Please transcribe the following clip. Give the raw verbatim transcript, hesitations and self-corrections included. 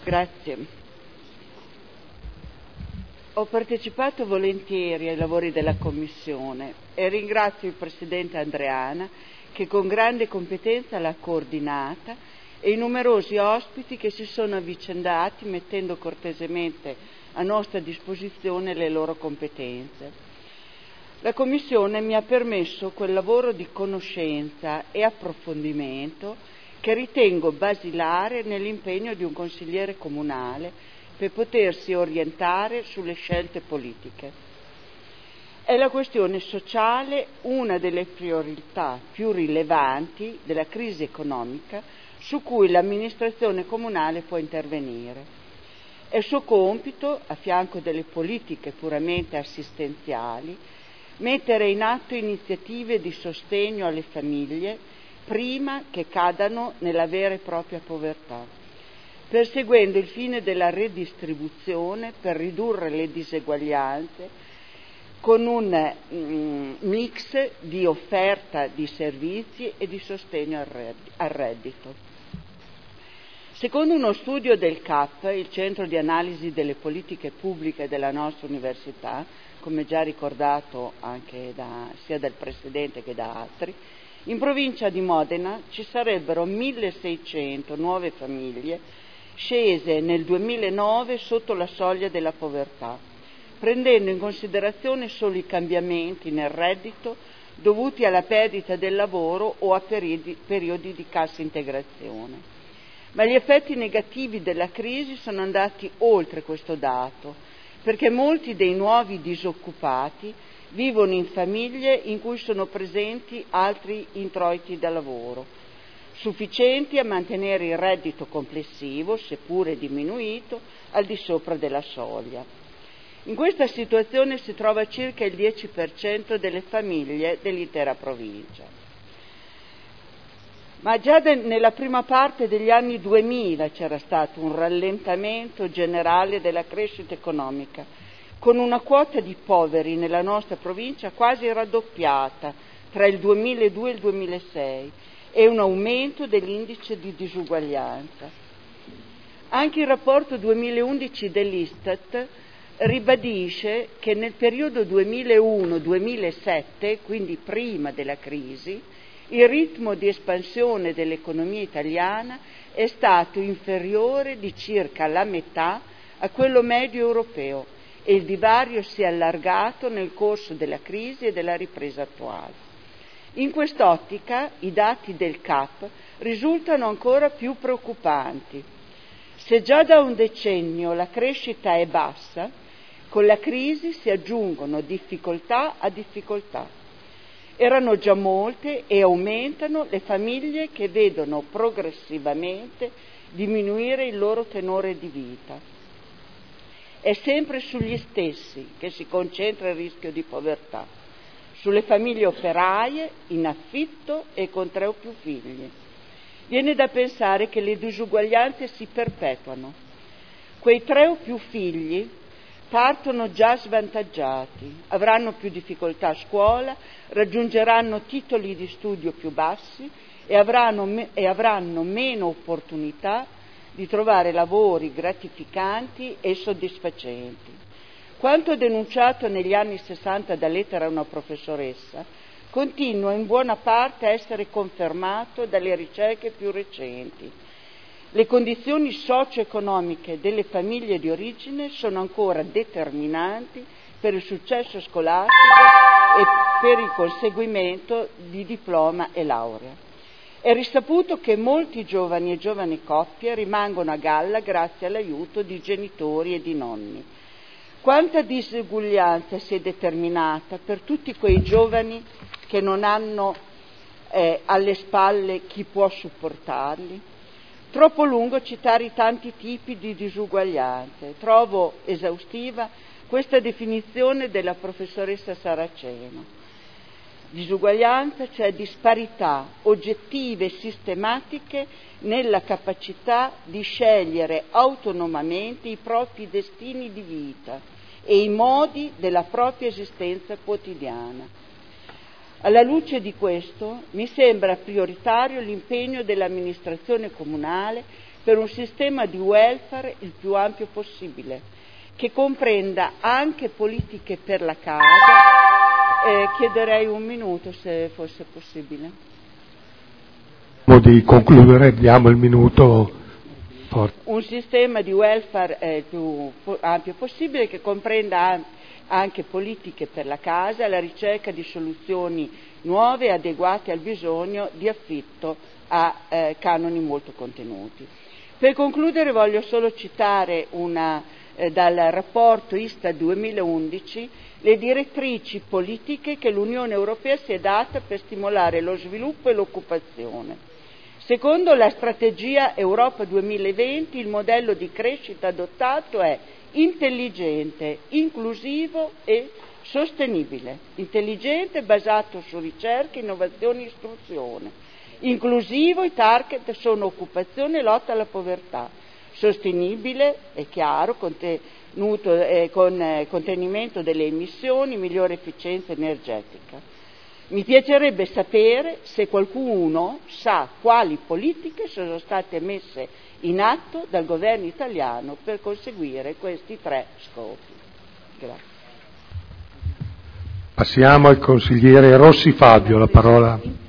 Grazie. Ho partecipato volentieri ai lavori della Commissione e ringrazio il Presidente Andreana che con grande competenza l'ha coordinata e i numerosi ospiti che si sono avvicendati mettendo cortesemente a nostra disposizione le loro competenze. La Commissione mi ha permesso quel lavoro di conoscenza e approfondimento che ritengo basilare nell'impegno di un consigliere comunale per potersi orientare sulle scelte politiche. È la questione sociale una delle priorità più rilevanti della crisi economica su cui l'amministrazione comunale può intervenire. È suo compito, a fianco delle politiche puramente assistenziali, mettere in atto iniziative di sostegno alle famiglie prima che cadano nella vera e propria povertà, perseguendo il fine della redistribuzione per ridurre le diseguaglianze con un mm, mix di offerta di servizi e di sostegno al reddito. Secondo uno studio del C A P, il Centro di Analisi delle Politiche Pubbliche della nostra università, come già ricordato anche da, sia dal Presidente che da altri, in provincia di Modena ci sarebbero milleseicento nuove famiglie scese nel duemilanove sotto la soglia della povertà, prendendo in considerazione solo i cambiamenti nel reddito dovuti alla perdita del lavoro o a periodi, periodi di cassa integrazione. Ma gli effetti negativi della crisi sono andati oltre questo dato, perché molti dei nuovi disoccupati vivono in famiglie in cui sono presenti altri introiti da lavoro, sufficienti a mantenere il reddito complessivo, seppure diminuito, al di sopra della soglia. In questa situazione si trova circa il dieci per cento delle famiglie dell'intera provincia. Ma già de- nella prima parte degli anni duemila c'era stato un rallentamento generale della crescita economica, con una quota di poveri nella nostra provincia quasi raddoppiata tra il duemiladue e il duemilasei e un aumento dell'indice di disuguaglianza. Anche il rapporto duemilaundici dell'Istat ribadisce che nel periodo duemilauno duemilasette, quindi prima della crisi, il ritmo di espansione dell'economia italiana è stato inferiore di circa la metà a quello medio europeo e il divario si è allargato nel corso della crisi e della ripresa attuale. In quest'ottica i dati del C A P risultano ancora più preoccupanti. Se già da un decennio la crescita è bassa, con la crisi si aggiungono difficoltà a difficoltà. Erano già molte e aumentano le famiglie che vedono progressivamente diminuire il loro tenore di vita. È sempre sugli stessi che si concentra il rischio di povertà, sulle famiglie operaie, in affitto e con tre o più figli. Viene da pensare che le disuguaglianze si perpetuano. Quei tre o più figli partono già svantaggiati, avranno più difficoltà a scuola, raggiungeranno titoli di studio più bassi e avranno, me- e avranno meno opportunità di trovare lavori gratificanti e soddisfacenti. Quanto denunciato negli anni sessanta da lettera a una professoressa continua in buona parte a essere confermato dalle ricerche più recenti. Le condizioni socio-economiche delle famiglie di origine sono ancora determinanti per il successo scolastico e per il conseguimento di diploma e laurea. È risaputo che molti giovani e giovani coppie rimangono a galla grazie all'aiuto di genitori e di nonni. Quanta diseguaglianza si è determinata per tutti quei giovani che non hanno eh, alle spalle chi può supportarli? Troppo lungo citare i tanti tipi di disuguaglianze. Trovo esaustiva questa definizione della professoressa Saraceno. Disuguaglianza, cioè disparità oggettive e sistematiche nella capacità di scegliere autonomamente i propri destini di vita e i modi della propria esistenza quotidiana. Alla luce di questo, mi sembra prioritario l'impegno dell'amministrazione comunale per un sistema di welfare il più ampio possibile, che comprenda anche politiche per la casa. Eh, chiederei un minuto se fosse possibile. Di concludere, diamo il minuto. Forte. Un sistema di welfare eh, il più ampio possibile, che comprenda anche politiche per la casa, la ricerca di soluzioni nuove e adeguate al bisogno di affitto a eh, canoni molto contenuti. Per concludere voglio solo citare una, eh, dal rapporto ISTAT duemilaundici le direttrici politiche che l'Unione Europea si è data per stimolare lo sviluppo e l'occupazione. Secondo la strategia Europa duemilaventi, il modello di crescita adottato è intelligente, inclusivo e sostenibile. Intelligente, basato su ricerca, innovazione e istruzione. Inclusivo, i target sono occupazione e lotta alla povertà. Sostenibile, è chiaro, contenuto, eh, con eh, contenimento delle emissioni, migliore efficienza energetica. Mi piacerebbe sapere se qualcuno sa quali politiche sono state messe in atto dal governo italiano per conseguire questi tre scopi. Grazie. Passiamo al consigliere Rossi Fabio, la parola.